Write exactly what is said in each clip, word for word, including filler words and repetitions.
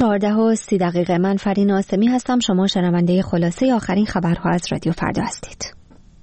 چهارده و سی دقیقه. من فرین آسمی هستم. شما شنونده خلاصه آخرین خبرها از رادیو فردا هستید.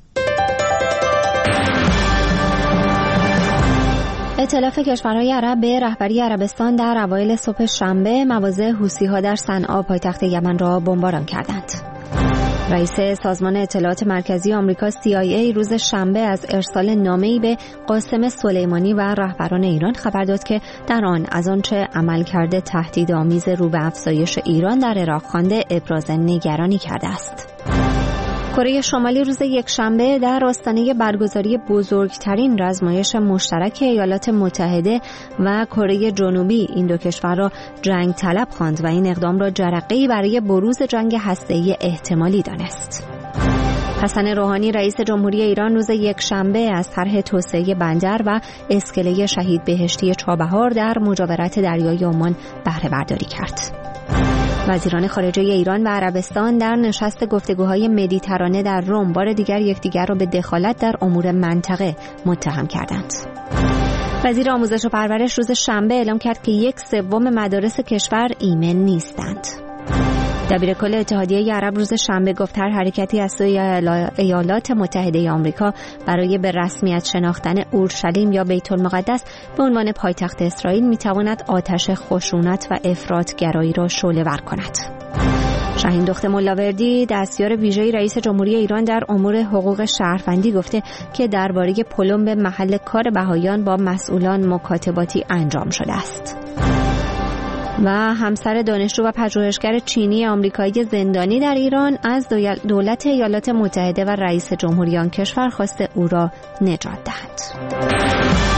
ائتلاف کشورهای عرب به رهبری عربستان در اوایل صبح شنبه مواضع حوثی‌ها در صنعا پایتخت یمن را بمباران کردند. رئیس سازمان اطلاعات مرکزی آمریکا سی آی ای روز شنبه از ارسال نامه‌ای به قاسم سلیمانی و رهبران ایران خبر داد که در آن از آنچه عملکرد تهدیدآمیز رو به افزایش ایران در عراق خوانده ابراز نگرانی کرده است. کره شمالی روز یکشنبه در آستانه برگزاری بزرگترین رزمایش مشترک ایالات متحده و کره جنوبی این دو کشور را جنگ طلب خواند و این اقدام را جرقه‌ای برای بروز جنگ هسته‌ای احتمالی دانست. حسن روحانی رئیس جمهوری ایران روز یکشنبه از طرح توسعه بندر و اسکله شهید بهشتی چابهار در مجاورت دریای عمان بهره برداری کرد. وزیران خارجه ایران و عربستان در نشست گفتگوهای مدیترانه در روم بار دیگر یکدیگر را به دخالت در امور منطقه متهم کردند. وزیر آموزش و پرورش روز شنبه اعلام کرد که یک سوم مدارس کشور ایمن نیستند. دبیرکل اتحادیه عرب روز شنبه گفت هر حرکتی از سوی ایالات متحده آمریکا برای به رسمیت شناختن اورشلیم یا بیت المقدس به عنوان پایتخت اسرائیل میتواند آتش خشونت و افراط‌گرایی را شعله‌ور کند. شاهین دخت ملاوردی دستیار ویژه رئیس جمهوری ایران در امور حقوق شهروندی گفته که درباره پلمب محل کار بهائیان با مسئولان مکاتباتی انجام شده است. و همسر دانشجو و پژوهشگر چینی آمریکایی زندانی در ایران از دولت ایالات متحده و رئیس جمهوری آن کشور خواسته او را نجات دهند.